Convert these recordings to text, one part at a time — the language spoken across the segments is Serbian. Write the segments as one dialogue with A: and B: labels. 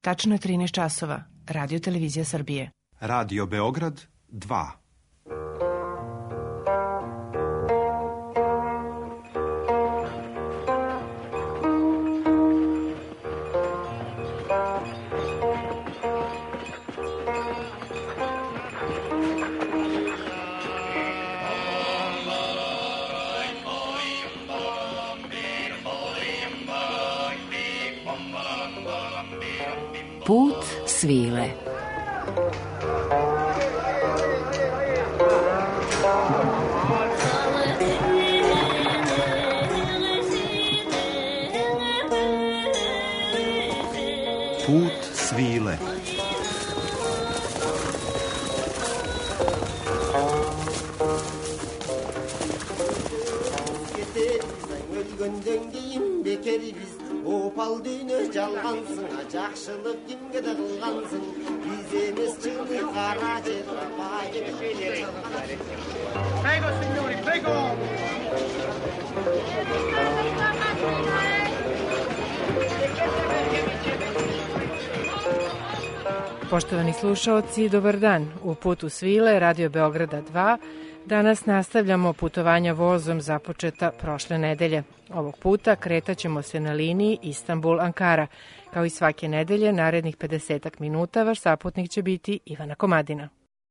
A: Tačno je 13 časova. Radio Televizija Srbije.
B: Radio Beograd 2.
C: Put svile.
B: Put svile.
D: Opal düğünü çalgansın, жақшылық kimge de kılgansın. Biz emes çıktı kara çetra bayım.
E: Prego signori, prego.
A: Poštovani slušaoci, dobar dan. U Putu svile, Radio Beograda 2, danas nastavljamo putovanja vozom započeta prošle nedelje. Ovog puta kretaćemo se na liniji Istanbul-Ankara. Kao i svake nedelje, narednih 50 minuta vaš saputnik će biti Ivana Komadina.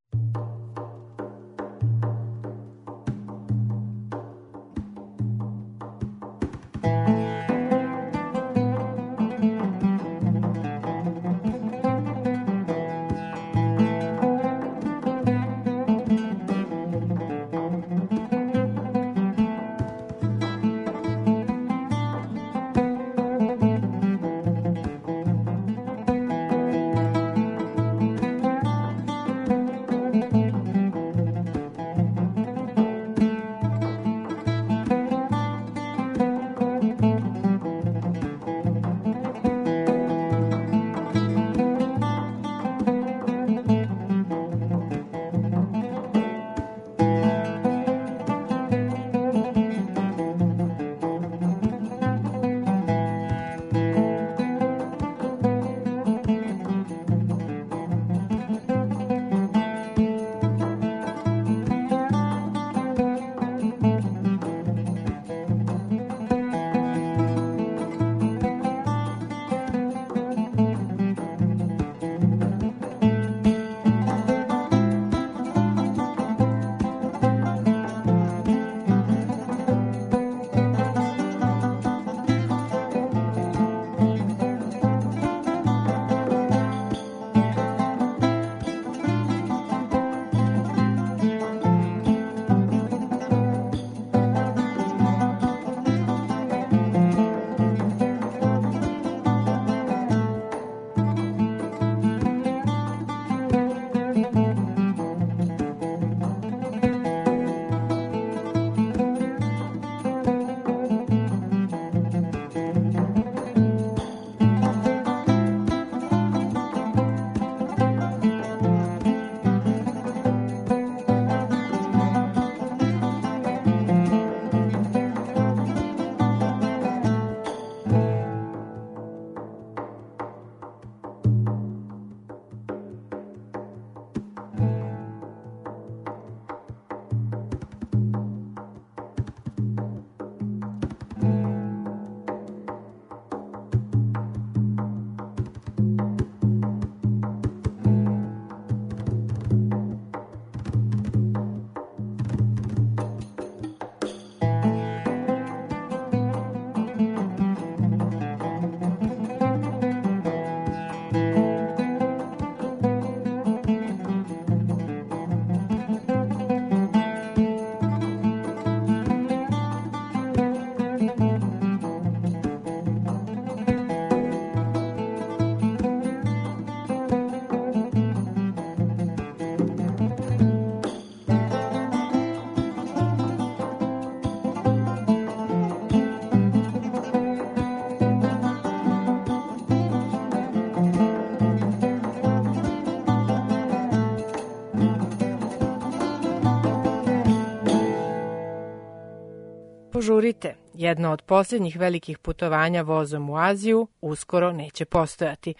A: Požurite, jedno od posljednjih velikih putovanja vozom u Aziju uskoro neće postojati.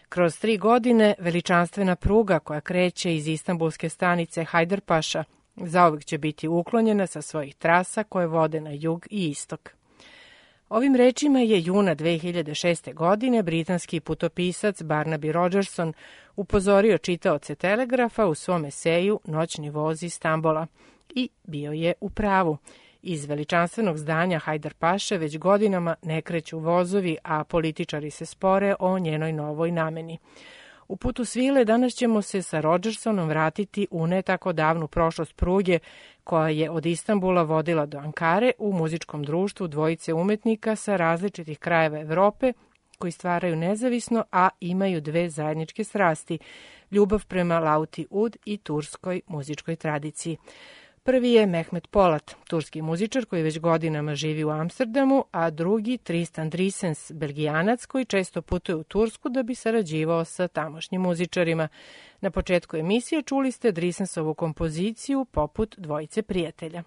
A: Kroz 3 godine veličanstvena pruga koja kreće iz istanbulske stanice Hajdarpaša zauvek će biti uklonjena sa svojih trasa koje vode na jug i istok. Ovim rečima je juna 2006. godine britanski putopisac Barnaby Rogerson upozorio čitaoce Telegrafa u svom eseju Noćni voz Istanbula. I bio je u pravu. Iz veličanstvenog zdanja Hajdarpaše već godinama ne kreću vozovi, a političari se spore o njenoj novoj nameni. U Putu svile danas ćemo se sa Rogersonom vratiti u ne tako davnu prošlost pruge koja je od Istanbula vodila do Ankare u muzičkom društvu dvojice umetnika sa različitih krajeva Evrope koji stvaraju nezavisno, a imaju dve zajedničke strasti, ljubav prema Lauti Ud i turskoj muzičkoj tradiciji. Prvi je Mehmet Polat, turski muzičar koji već godinama živi u Amsterdamu, a drugi Tristan Drisens, Belgijanac koji često putuje u Tursku da bi sarađivao sa tamošnjim muzičarima. Na početku emisije čuli ste Drisensovu kompoziciju Poput dvojice prijatelja.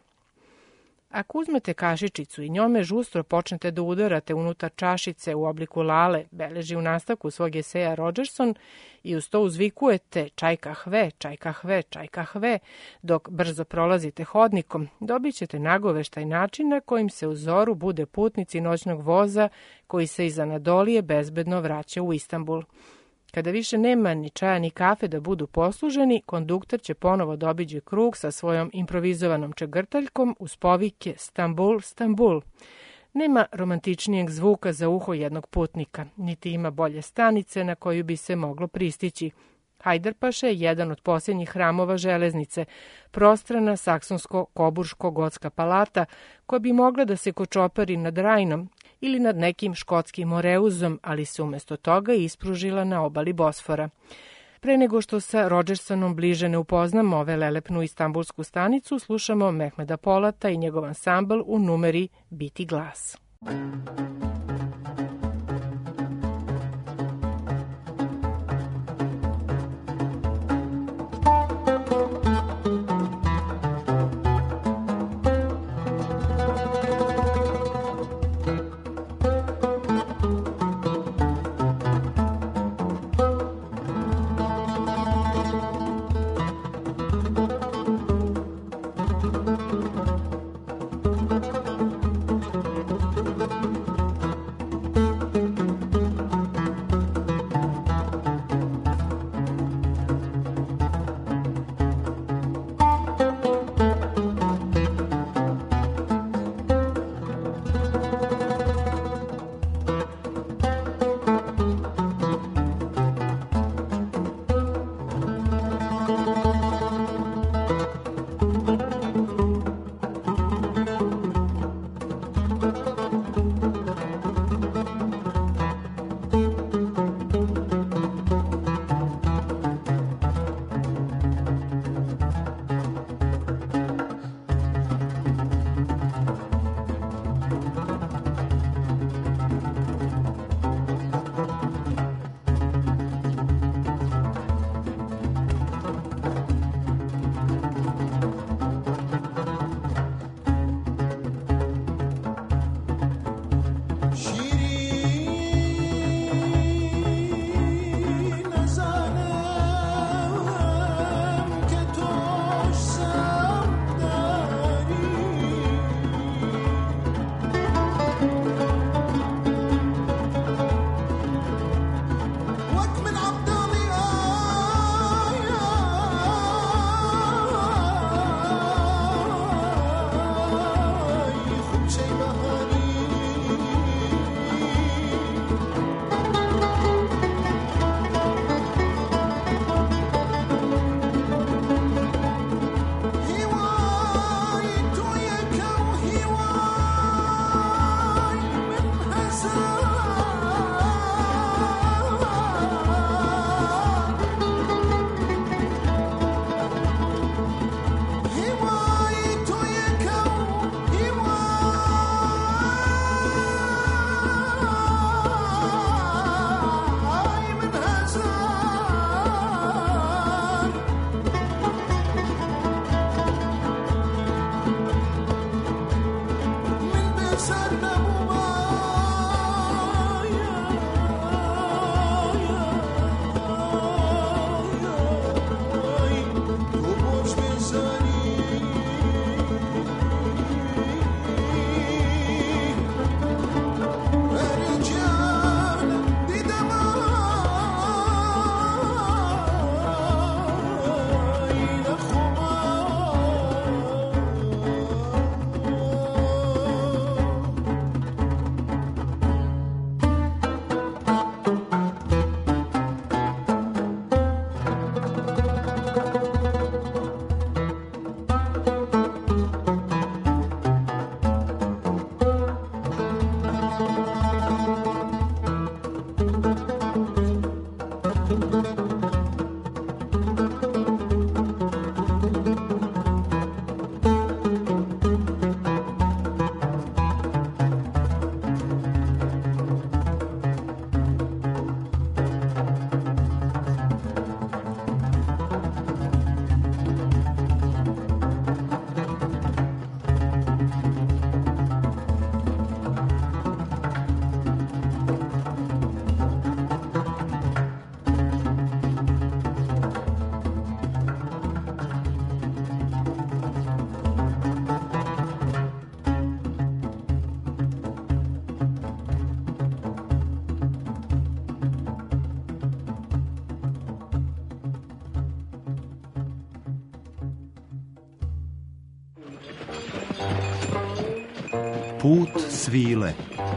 A: Ako uzmete kašičicu i njome žustro počnete da udarate unutar čašice u obliku lale, beleži u nastavku svog eseja Rogerson, i uz to uzvikujete čajkahve, čajkahve, čajkahve, dok brzo prolazite hodnikom, dobit ćete nagoveštaj načina kojim se u zoru bude putnici noćnog voza koji se iz Anadolije bezbedno vraća u Istanbul. Kada više nema ni čaja ni kafe da budu posluženi, konduktor će ponovo da obiđe krug sa svojom improvizovanom čegrtaljkom uz povike Stambul, Stambul. Nema romantičnijeg zvuka za uho jednog putnika, niti ima bolje stanice na koju bi se moglo pristići. Hajdarpaša je jedan od posljednjih hramova železnice, prostrana saksonsko-koburško-gotska palata koja bi mogla da se kočopari nad Rajnom ili nad nekim škotskim Moreuzom, ali se umjesto toga ispružila na obali Bosfora. Pre nego što sa Rogersonom bliže ne upoznamo ove lelepnu istambulsku stanicu, slušamo Mehmeda Polata i njegov ansambl u numeri Biti glas.
B: Put svile.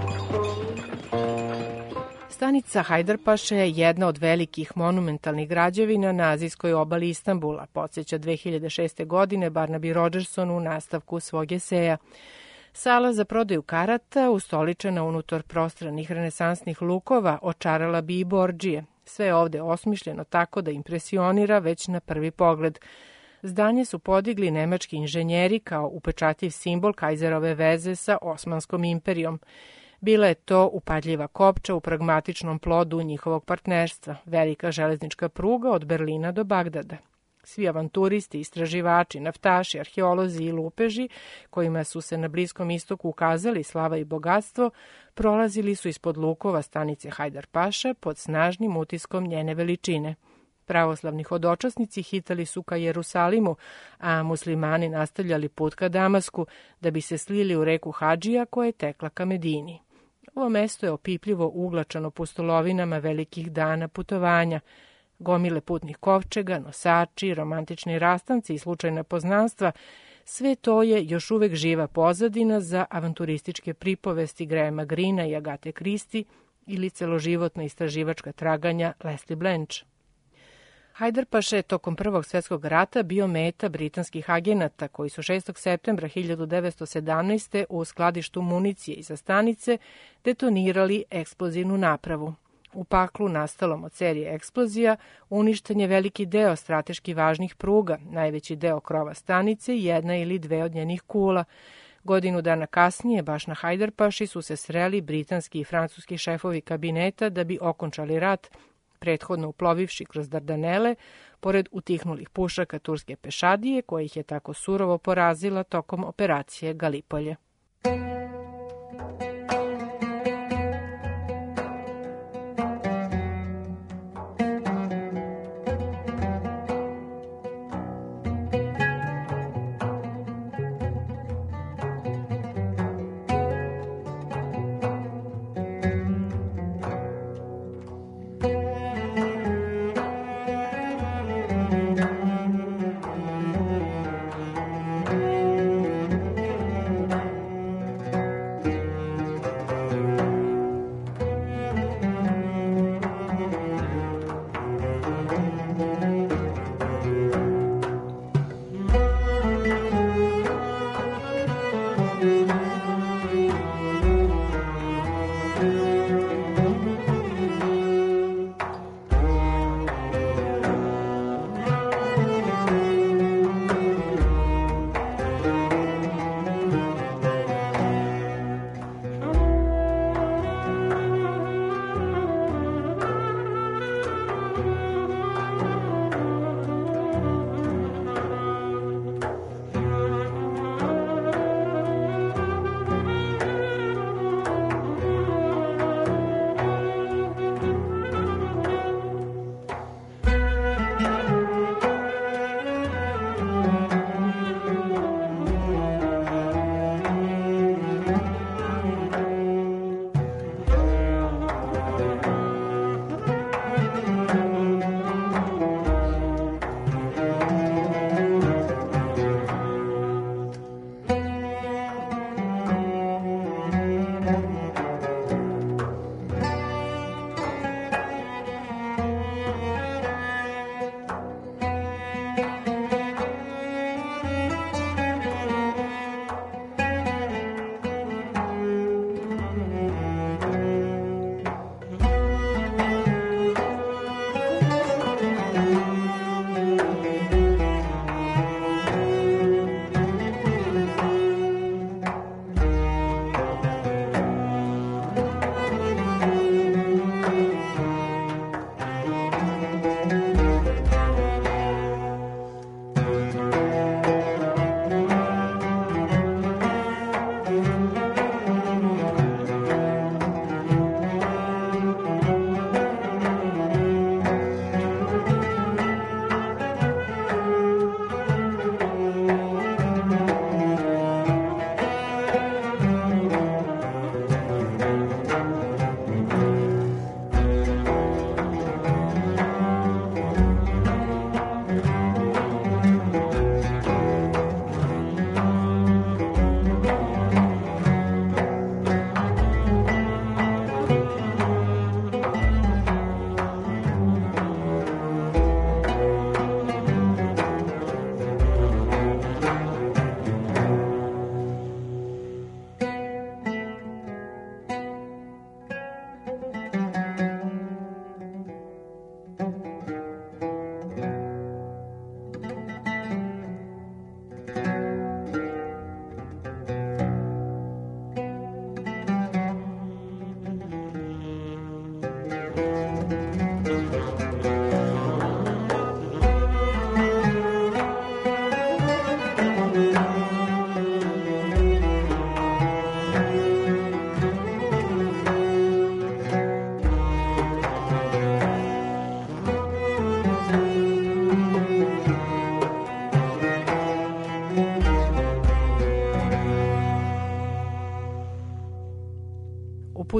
A: Stanica Hajdarpaša je jedna od velikih monumentalnih građevina na azijskoj obali Istanbula, podsjeća 2006. godine Barnaby Rogerson u nastavku svog eseja. Sala za prodaju karata, ustoličena unutar prostranih renesansnih lukova, očarala bi i bordžije. Sve je ovde osmišljeno tako da impresionira već na prvi pogled. Zdanje su podigli nemački inženjeri kao upečatljiv simbol Kajzerove veze sa Osmanskom imperijom. Bila je to upadljiva kopča u pragmatičnom plodu njihovog partnerstva, velika železnička pruga od Berlina do Bagdada. Svi avanturisti, istraživači, naftaši, arheolozi i lupeži, kojima su se na Bliskom istoku ukazali slava i bogatstvo, prolazili su ispod lukova stanice Hajdarpaša pod snažnim utiskom njene veličine. Pravoslavni hodočasnici hitali su ka Jerusalimu, a muslimani nastavljali put ka Damasku da bi se slili u reku Hadžija koja je tekla ka Medini. Ovo mesto je opipljivo uglačano pustolovinama velikih dana putovanja. Gomile putnih kovčega, nosači, romantični rastanci i slučajna poznanstva, sve to je još uvek živa pozadina za avanturističke pripovesti Grahama Greena i Agate Christie ili celoživotna istraživačka traganja Leslie Blanche. Hajdarpaša je tokom Prvog svjetskog rata bio meta britanskih agenata koji su 6. septembra 1917. u skladištu municije iza stanice detonirali eksplozivnu napravu. U paklu nastalom od serije eksplozija uništen je veliki deo strateški važnih pruga, najveći deo krova stanice i jedna ili dve od njenih kula. Godinu dana kasnije, baš na Hajdarpaši, su se sreli britanski i francuski šefovi kabineta da bi okončali rat, prethodno uplovivši kroz Dardanele, pored utihnulih pušaka turske pešadije, koja ih je tako surovo porazila tokom operacije Galipolje.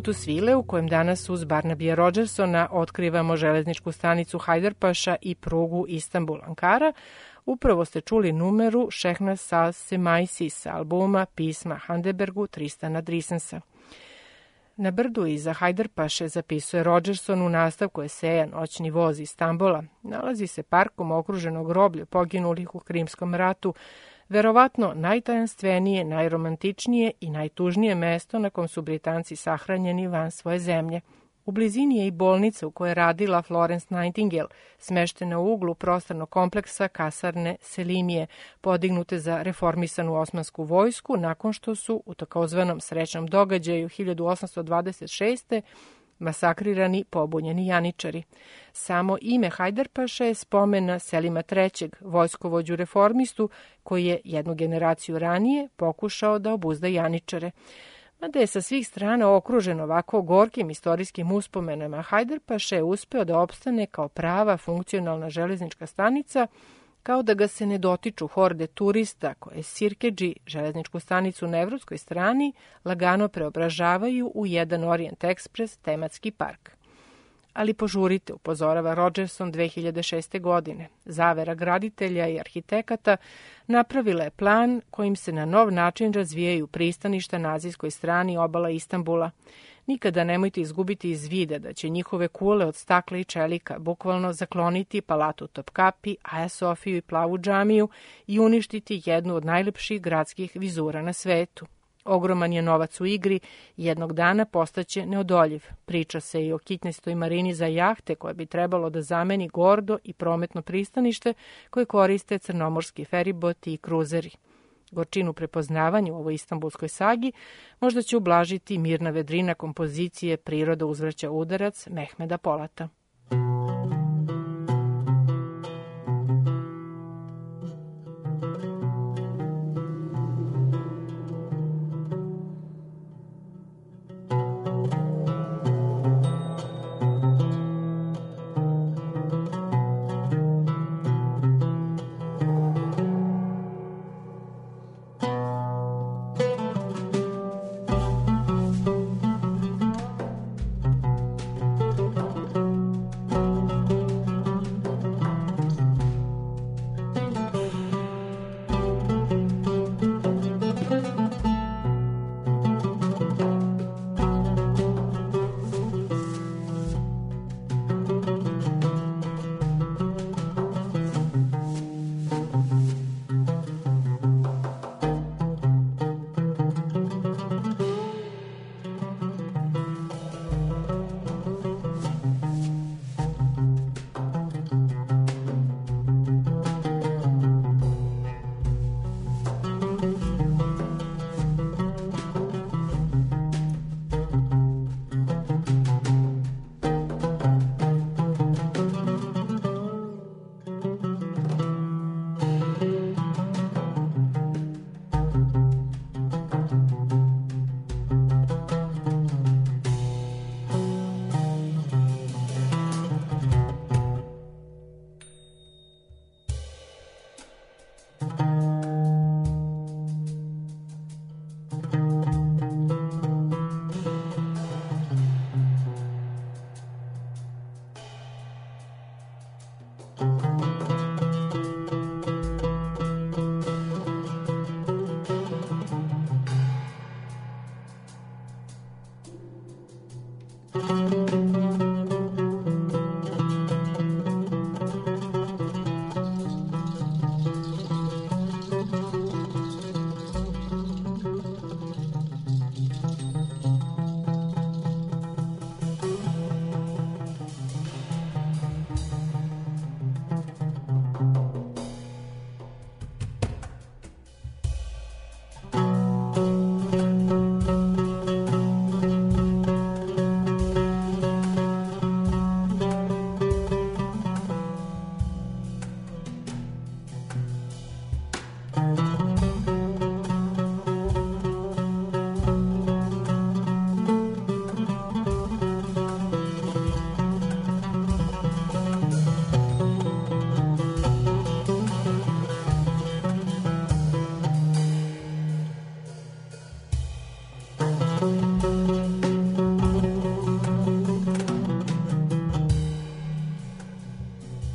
A: putu svile u kojem danas uz Barnabija Rodgersona otkrivamo železničku stanicu Hajdarpaša i prugu Istanbul-Ankara, upravo ste čuli numeru Šehnaz Saz Semaisi sa albuma Pisma Handebergu Tristana Drisensa. Na brdu iza Hajdarpaše, zapisuje Rodgerson u nastavku eseja Noćni voz Istanbula, nalazi se parkom okruženo groblje poginulih u Krimskom ratu, verovatno najtajanstvenije, najromantičnije i najtužnije mesto na kom su Britanci sahranjeni van svoje zemlje. U blizini je i bolnica u kojoj je radila Florence Nightingale, smeštena u uglu prostornog kompleksa kasarne Selimije, podignute za reformisanu osmansku vojsku nakon što su u takozvanom srećnom događaju 1826. masakrirani pobunjeni janičari. Samo ime Hajdarpaša je spomen na Selima III, vojskovođu reformistu, koji je jednu generaciju ranije pokušao da obuzda janičare. Mada je sa svih strana okružen ovako gorkim istorijskim uspomenama, Hajdarpaša je uspeo da opstane kao prava funkcionalna železnička stanica, kao da ga se ne dotiču horde turista koje Sirkedži, železničku stanicu na evropskoj strani, lagano preobražavaju u jedan Orient Express tematski park. Ali požurite, upozorava Rodgerson 2006. godine. Zavera graditelja i arhitekata napravila je plan kojim se na nov način razvijaju pristaništa na azijskoj strani obala Istanbula. Nikada nemojte izgubiti iz vida da će njihove kule od stakla i čelika bukvalno zakloniti Palatu Topkapi, Aja Sofiju i Plavu džamiju i uništiti jednu od najlepših gradskih vizura na svetu. Ogroman je novac u igri i jednog dana postaće neodoljiv. Priča se i o kitnestoj marini za jahte koja bi trebalo da zameni gordo i prometno pristanište koje koriste crnomorski feriboti i kruzeri. Gorčinu prepoznavanja u ovoj istambulskoj sagi možda će ublažiti mirna vedrina kompozicije Priroda uzvraća udarac Mehmeda Polata.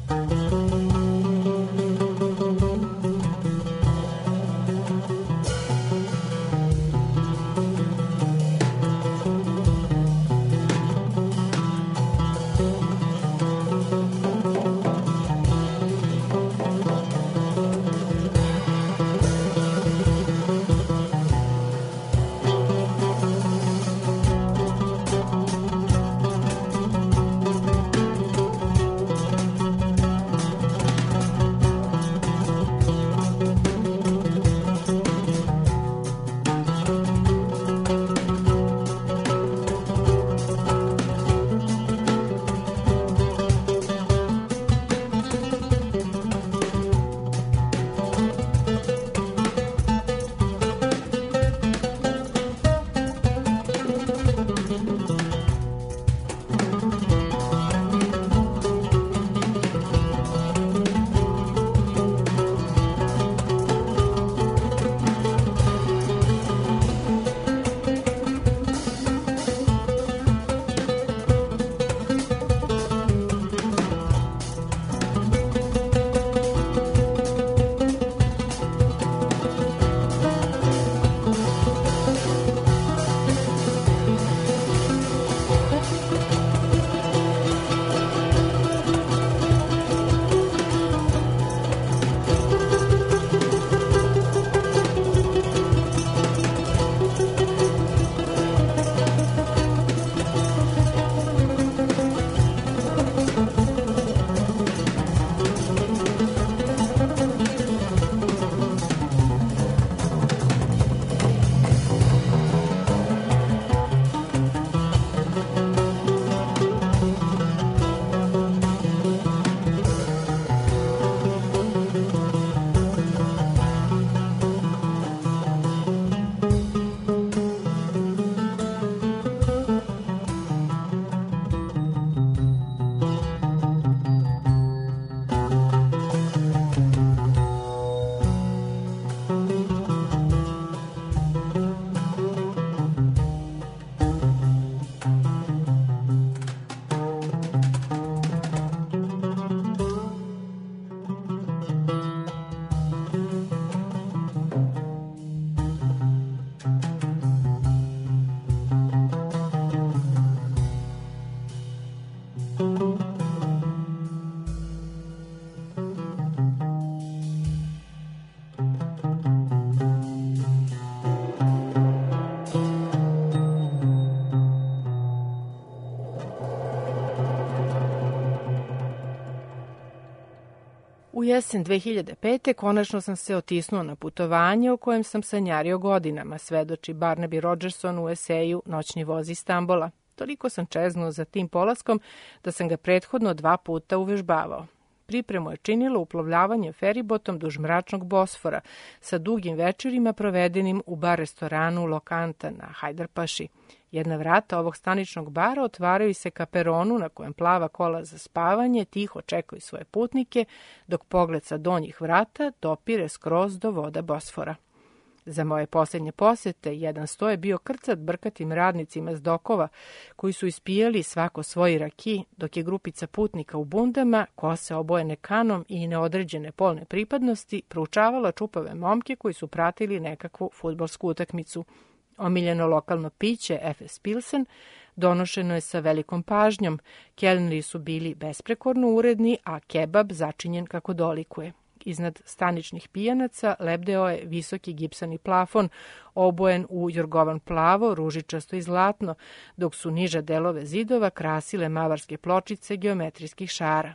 A: U jesen 2005. konačno sam se otisnuo na putovanje o kojem sam sanjario godinama, svedoči Barnaby Rogerson u eseju Noćni voz Istambola. Toliko sam čeznuo za tim polaskom da sam ga prethodno 2 puta uvežbavao. Pripremu je činilo uplovljavanje feribotom duž mračnog Bosfora sa dugim večerima provedenim u bar restoranu Lokanta na Hajdarpaši. Jedna vrata ovog staničnog bara otvaraju se ka peronu na kojem plava kola za spavanje tiho čekaju svoje putnike, dok pogled sa donjih vrata dopire skroz do voda Bosfora. Za moje posljednje posete jedan sto je bio krcat brkatim radnicima s dokova koji su ispijali svako svoj raki, dok je grupica putnika u bundama, kose obojene kanom i neodređene polne pripadnosti, proučavala čupave momke koji su pratili nekakvu fudbalsku utakmicu. Omiljeno lokalno piće, Efes Pilsen, donošeno je sa velikom pažnjom, kelneri su bili besprekorno uredni, a kebab začinjen kako dolikuje. Iznad staničnih pijanaca lebdeo je visoki gipsani plafon, obojen u jorgovan plavo, ružičasto i zlatno, dok su niže delove zidova krasile mavarske pločice geometrijskih šara.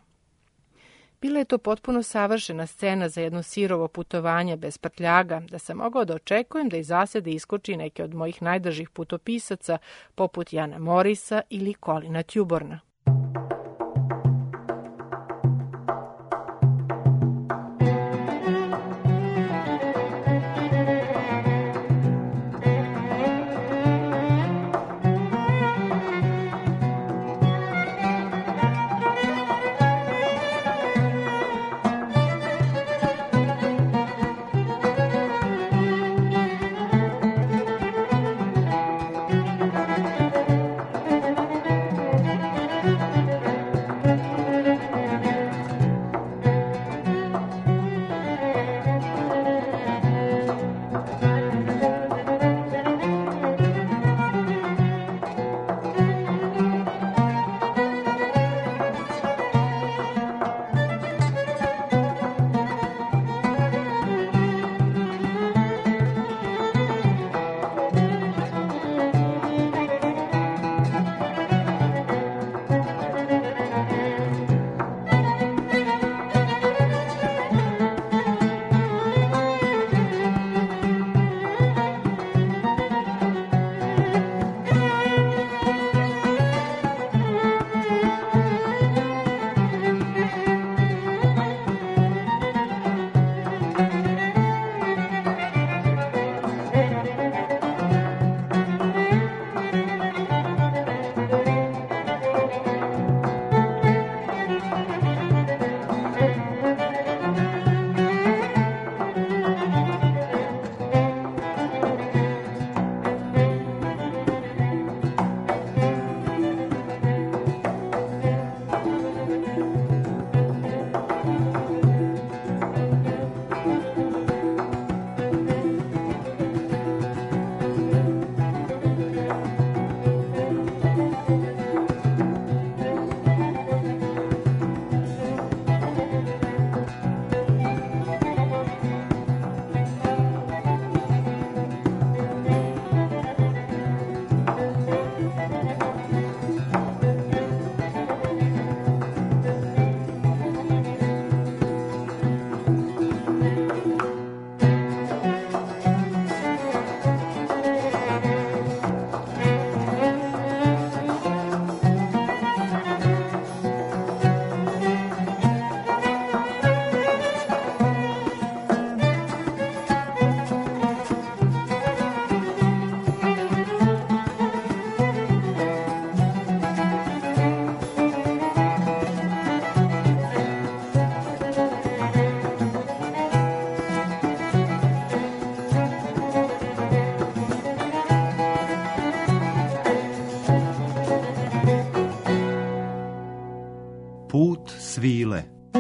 A: Bila je to potpuno savršena scena za jedno sirovo putovanje bez prtljaga, da sam mogao da očekujem da iz zasede iskoči neke od mojih najdržih putopisaca, poput Jana Morisa ili Colina Tuborna.
B: svile.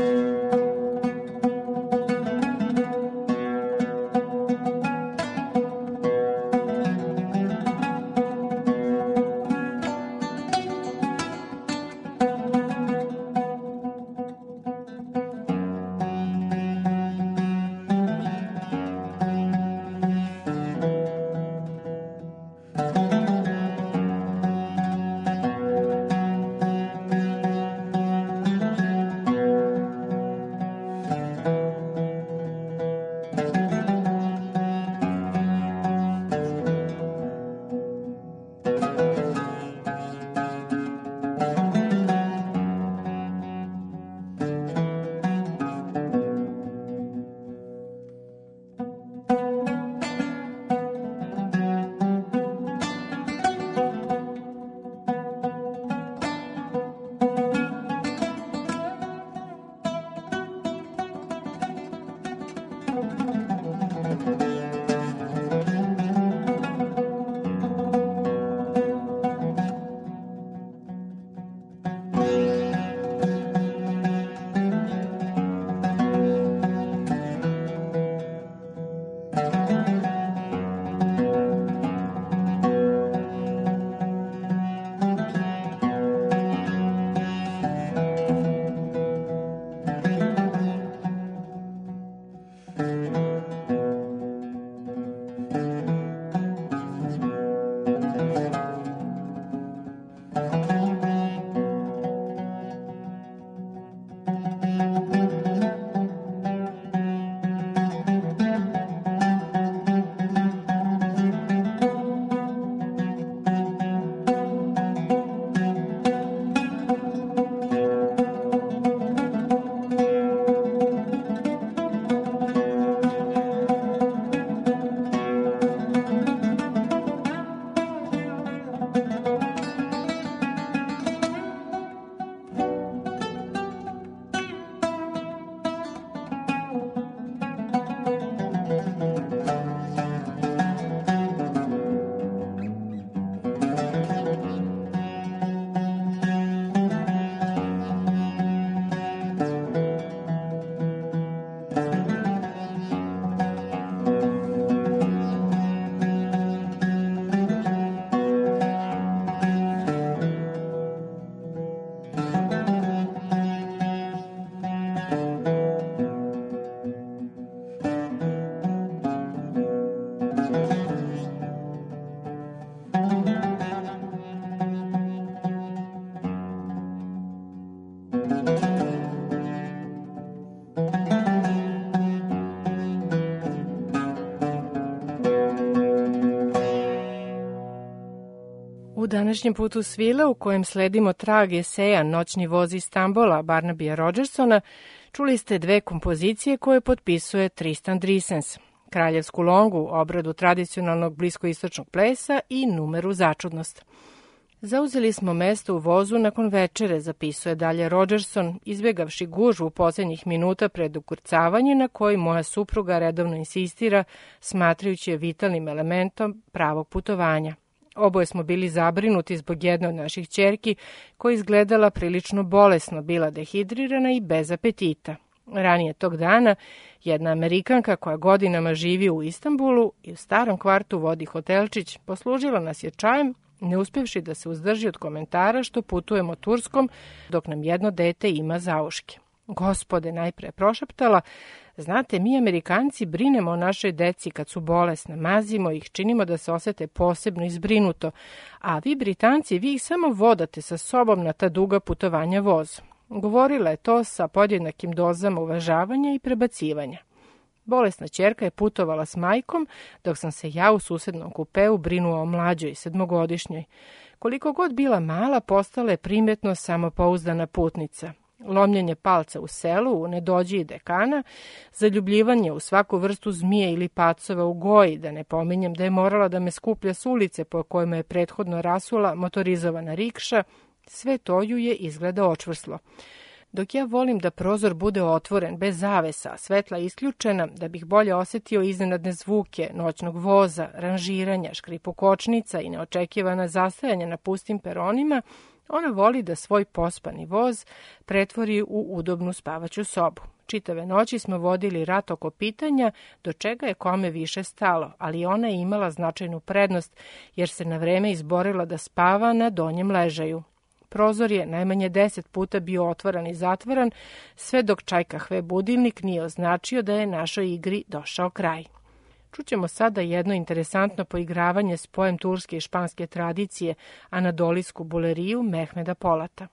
A: U današnjem putu svile, u kojem sledimo trag eseja Noćni voz iz Stambola Barnabya Rogersona, čuli ste dve kompozicije koje potpisuje Tristan Drisens, kraljevsku longu, obradu tradicionalnog bliskoistočnog plesa i numeru Začudnost. Zauzeli smo mesto u vozu nakon večere, zapisuje dalje Rogerson, izbjegavši gužvu poslednjih minuta pred ukrcavanje na koji moja supruga redovno insistira, smatrajući je vitalnim elementom pravog putovanja. Oboje smo bili zabrinuti zbog jedne od naših ćerki, koja izgledala prilično bolesno, bila dehidrirana i bez apetita. Ranije tog dana, jedna Amerikanka koja godinama živi u Istanbulu i u starom kvartu vodi hotelčić, poslužila nas je čajem, ne uspjevši da se uzdrži od komentara što putujemo Turskom, dok nam jedno dete ima zauške. Gospode, najpre prošaptala, znate, mi Amerikanci brinemo o našoj deci kad su bolesne, mazimo ih, činimo da se osete posebno izbrinuto, a vi Britanci, vi ih samo vodate sa sobom na ta duga putovanja vozom. Govorila je to sa podjednakim dozama uvažavanja i prebacivanja. Bolesna ćerka je putovala s majkom, dok sam se ja u susednom kupeu brinuo o mlađoj, 7-godišnjoj. Koliko god bila mala, postala je primjetno samopouzdana putnica. Lomljenje palca u selu, u nedođiji dekana, zaljubljivanje u svaku vrstu zmije ili pacova u goji, da ne pominjem da je morala da me skuplja s ulice po kojima je prethodno rasula motorizovana rikša, sve to ju je izgleda očvrslo. Dok ja volim da prozor bude otvoren, bez zavesa, svetla isključena, da bih bolje osjetio iznenadne zvuke noćnog voza, ranžiranja, škripu kočnica i neočekivana zastajanja na pustim peronima, Ona voli da svoj pospani voz pretvori u udobnu spavaću sobu. Čitave noći smo vodili rat oko pitanja do čega je kome više stalo, ali ona je imala značajnu prednost jer se na vreme izborila da spava na donjem ležaju. Prozor je najmanje 10 puta bio otvaran i zatvaran, sve dok Čajkahve budilnik nije označio da je našoj igri došao kraj. Čućemo sada jedno interesantno poigravanje s pojem turske i španske tradicije, anadolijsku buleriju Mehmeda Polata.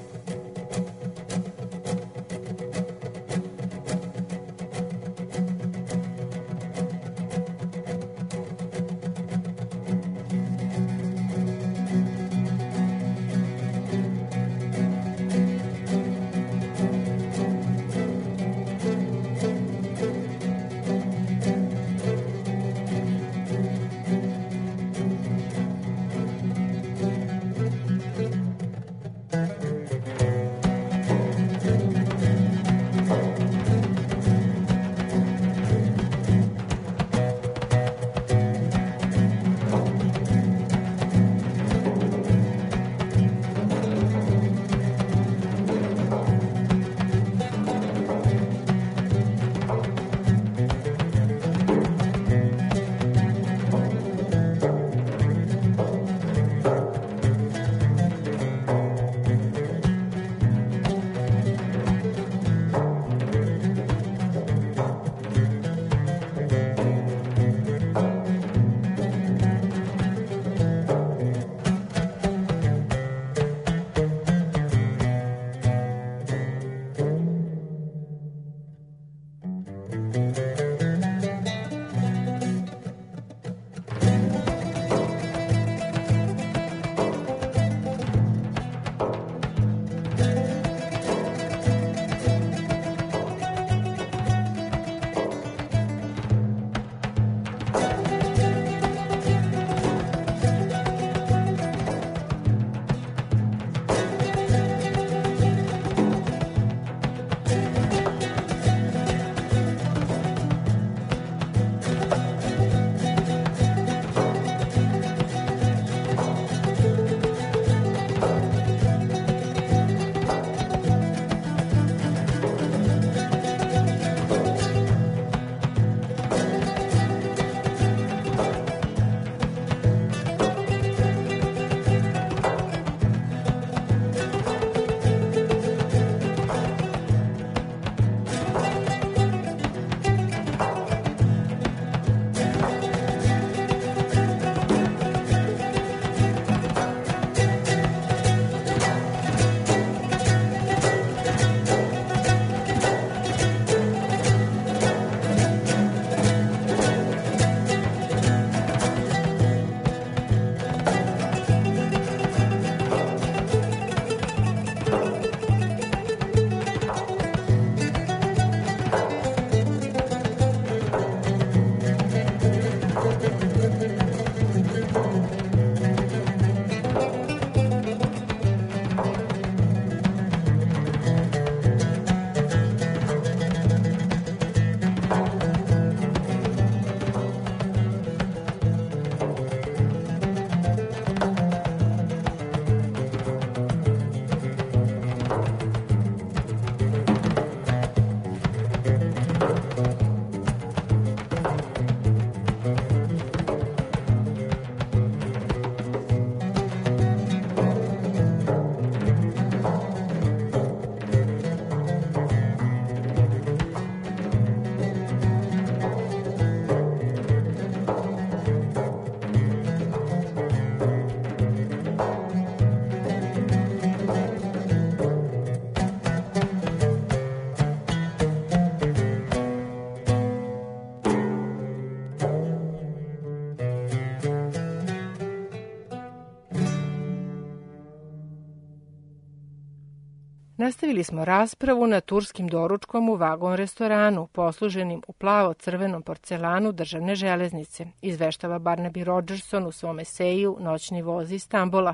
A: Nastavili smo raspravu na turskim doručkom u vagon restoranu, posluženim u plavo-crvenom porcelanu državne železnice, izveštava Barnaby Rogerson u svom eseju Noćni voz iz Stambola.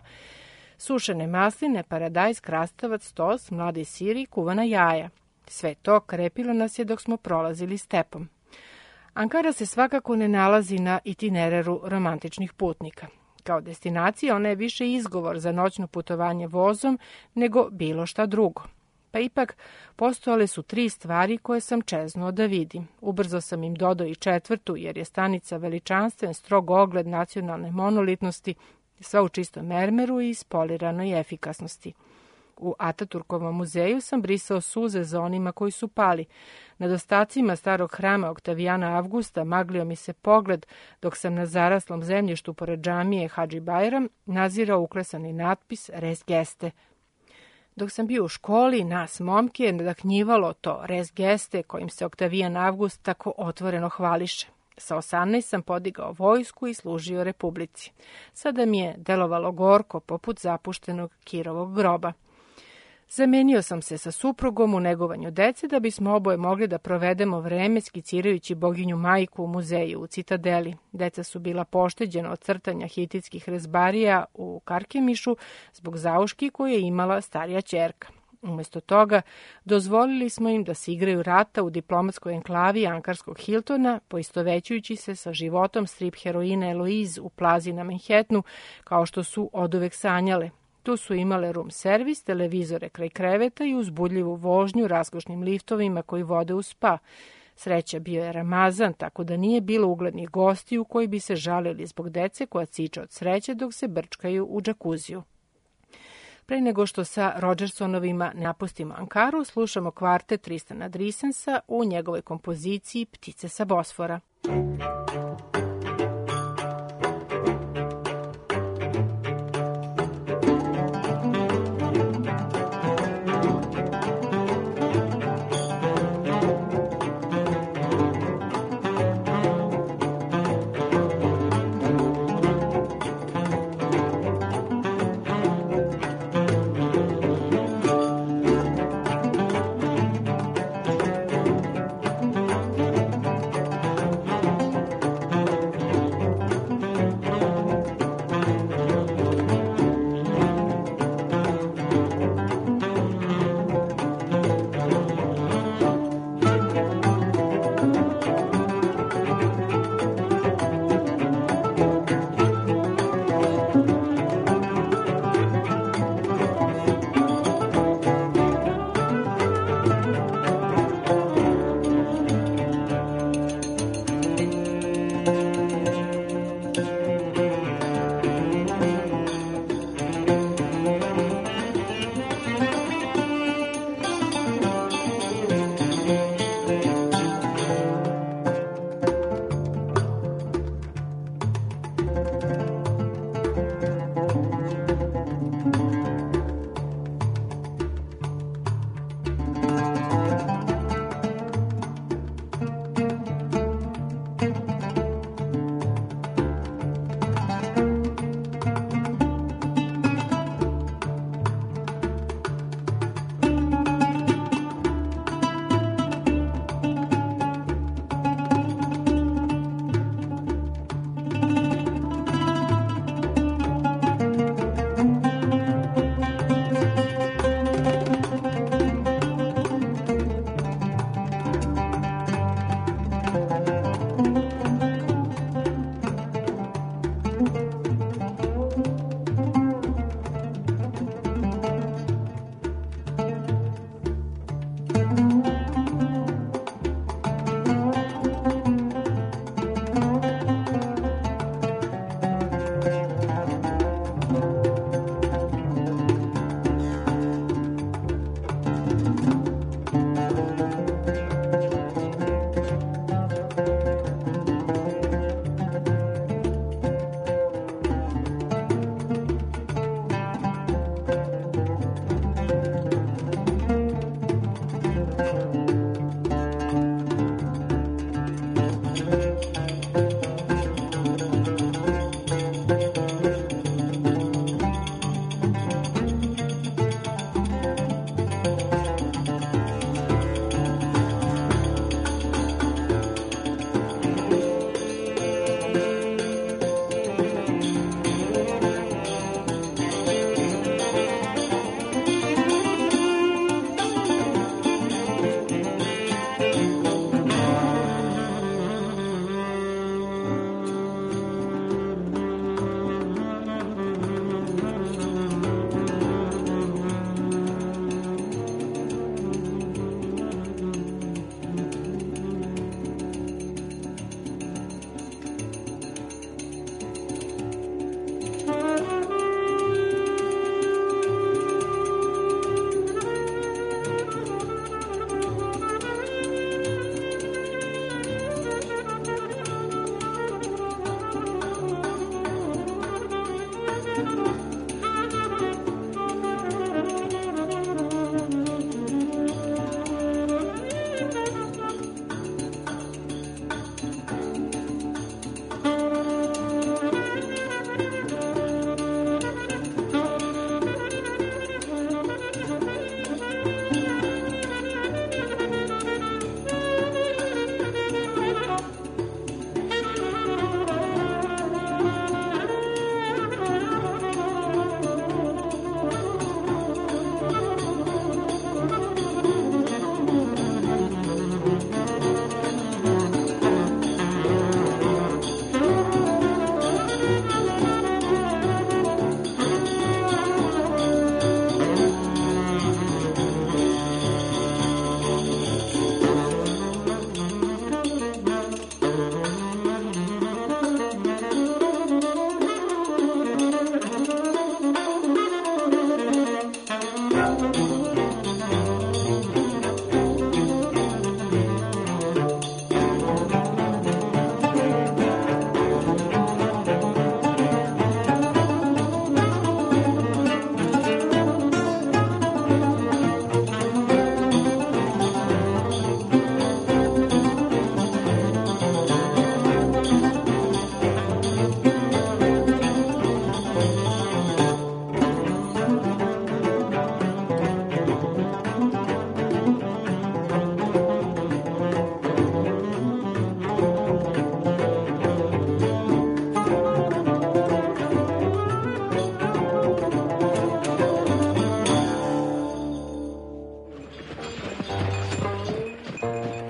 A: Sušene masline, paradajz, krastavac, tos, mladi sir i kuvana jaja. Sve to krepilo nas je dok smo prolazili stepom. Ankara se svakako ne nalazi na itinereru romantičnih putnika. Kao destinacija ona je više izgovor za noćno putovanje vozom nego bilo šta drugo. Pa ipak postojale su 3 stvari koje sam čeznuo da vidim. Ubrzo sam im dodao i 4. jer je stanica veličanstven, strog ogled nacionalne monolitnosti, sva u čistom mermeru i ispoliranoj efikasnosti. U Ataturkovom muzeju sam brisao suze za onima koji su pali. Nad ostacima starog hrama Oktavijana Avgusta maglio mi se pogled dok sam na zaraslom zemljištu pored džamije Hadži Bajram nazirao uklesani natpis Res Geste. Dok sam bio u školi, nas momke je nadahnjivalo to Res Geste kojim se Oktavijan Avgust tako otvoreno hvališe. Sa 18 sam podigao vojsku i služio Republici. Sada mi je delovalo gorko poput zapuštenog Kirovog groba. Zamenio sam se sa suprugom u negovanju dece da bismo oboje mogli da provedemo vreme skicirajući boginju majku u muzeju u Citadeli. Deca su bila pošteđena od crtanja hititskih rezbarija u Karkemišu zbog zauški koje je imala starija ćerka. Umesto toga, dozvolili smo im da se igraju rata u diplomatskoj enklavi Ankarskog Hiltona, poistovećujući se sa životom strip heroine Eloise u plazi na Manhattanu, kao što su oduvek sanjale. Tu su imale room servis, televizore kraj kreveta i uzbudljivu vožnju razkošnim liftovima koji vode u spa. Sreća, bio je Ramazan, tako da nije bilo uglednih gostiju koji bi se žalili zbog dece koja ciče od sreće dok se brčkaju u džakuziju. Pre nego što sa Rodgersonovima napustimo Ankaru, slušamo kvartet Tristana Drisensa u njegovoj kompoziciji Ptice sa Bosfora.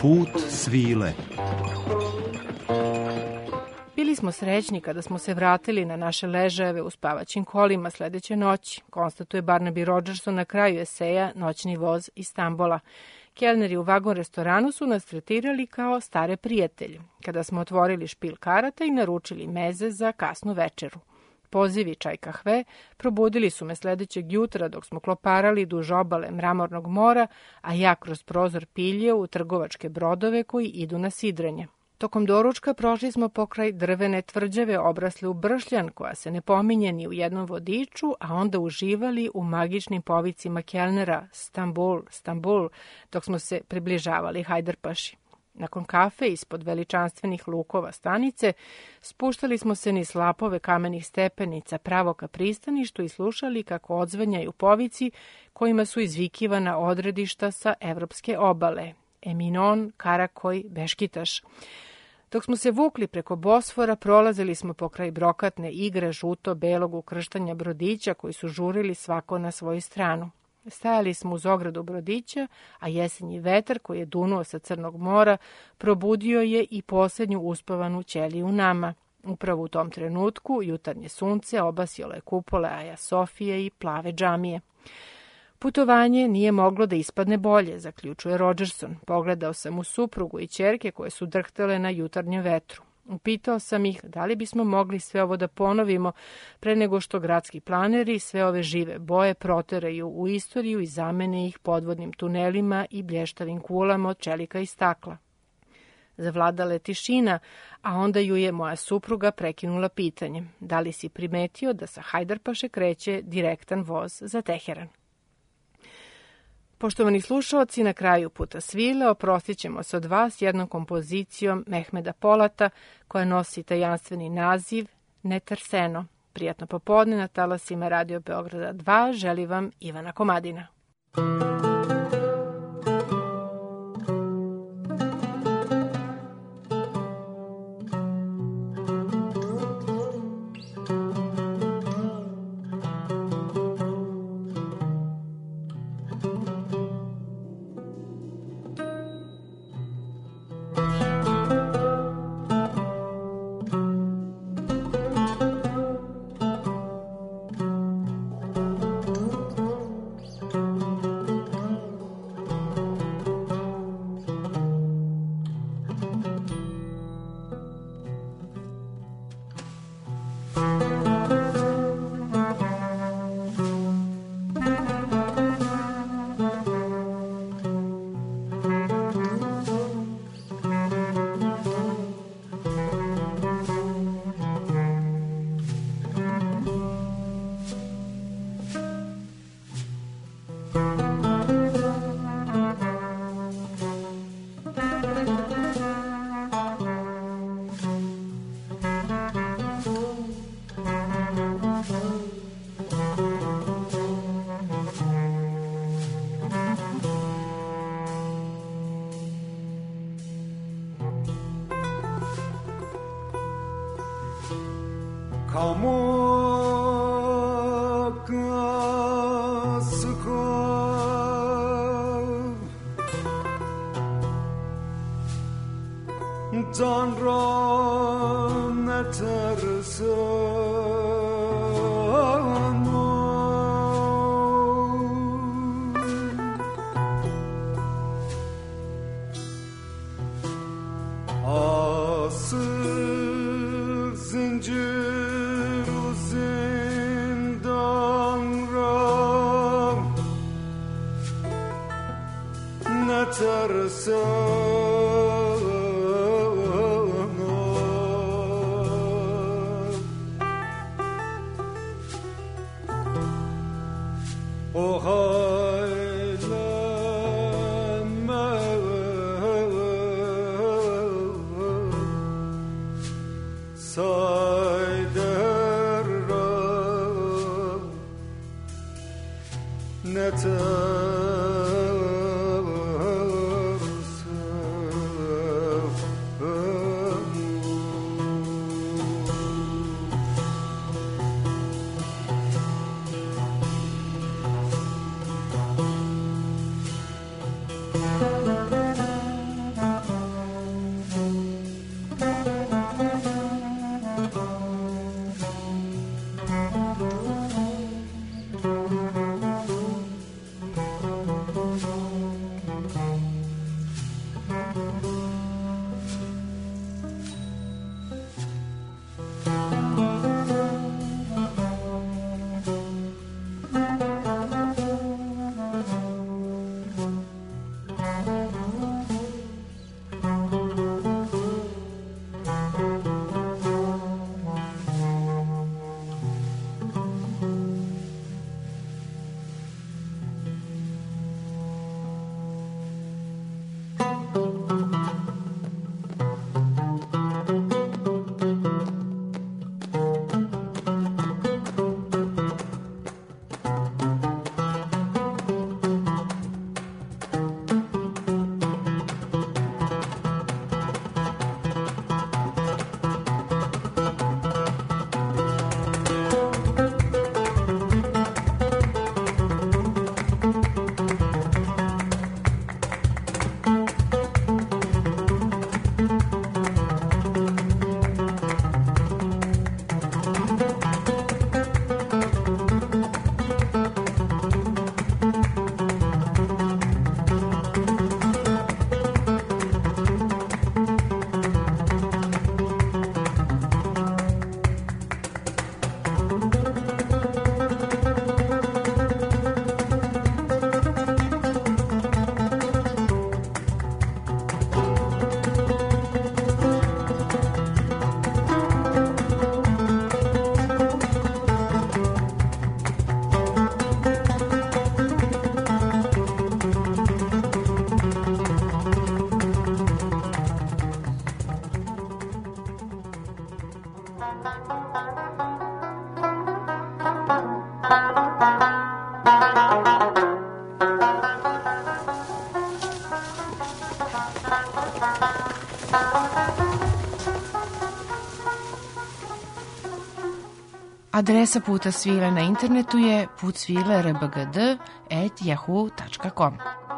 B: Put svile.
A: Bili smo srećni kada smo se vratili na naše ležajeve u spavaćim kolima sledeće noći, konstatuje Barnaby Rogerson na kraju eseja Noćni voz iz Stambola. Kelneri u vagon restoranu su nas tretirali kao stare prijatelje, kada smo otvorili špil karata i naručili meze za kasnu večeru. Pozivi čaj kahve probudili su me sledećeg jutra dok smo kloparali duž obale Mramornog mora, a ja kroz prozor piljeo u trgovačke brodove koji idu na sidrenje. Tokom doručka prošli smo pokraj drvene tvrđave obrasle u bršljan koja se ne pominje ni u jednom vodiču, a onda uživali u magičnim povicima kelnera Stambul, Stambul, dok smo se približavali Hajdarpaši. Nakon kafe ispod veličanstvenih lukova stanice spuštali smo se niz slapove kamenih stepenica pravo ka pristaništu i slušali kako odzvanjaju povici kojima su izvikivana odredišta sa evropske obale – Eminon, Karakoj, Beškitaš. Dok smo se vukli preko Bosfora, prolazili smo pokraj brokatne igre žuto-belog ukrštanja brodića koji su žurili svako na svoju stranu. Stajali smo uz ogradu brodića, a jesenji vetar koji je dunuo sa Crnog mora probudio je i posljednju uspavanu ćeliju u nama. Upravo u tom trenutku jutarnje sunce obasjalo je kupole Aja Sofije i plave džamije. Putovanje nije moglo da ispadne bolje, zaključuje Rogerson. Pogledao sam u suprugu i ćerke koje su drhtale na jutarnjem vetru. Upitao sam ih da li bismo mogli sve ovo da ponovimo pre nego što gradski planeri sve ove žive boje proteraju u istoriju i zamene ih podvodnim tunelima i blještavim kulama od čelika i stakla. Zavladala je tišina, a onda ju je moja supruga prekinula pitanjem. Da li si primetio da sa Hajdarpaše kreće direktan voz za Teheran? Poštovani slušaoci, na kraju puta svile oprostit ćemo se od vas jednom kompozicijom Mehmeda Polata koja nosi tajanstveni naziv Neterseno. Prijatno popodne na talasima Radio Beograda 2 želi vam Ivana Komadina.
E: جان را نترسان آسیب زنجیر و زندان را نترسان
A: Adresa Puta svile na internetu je putsvile.rbgd@yahoo.com.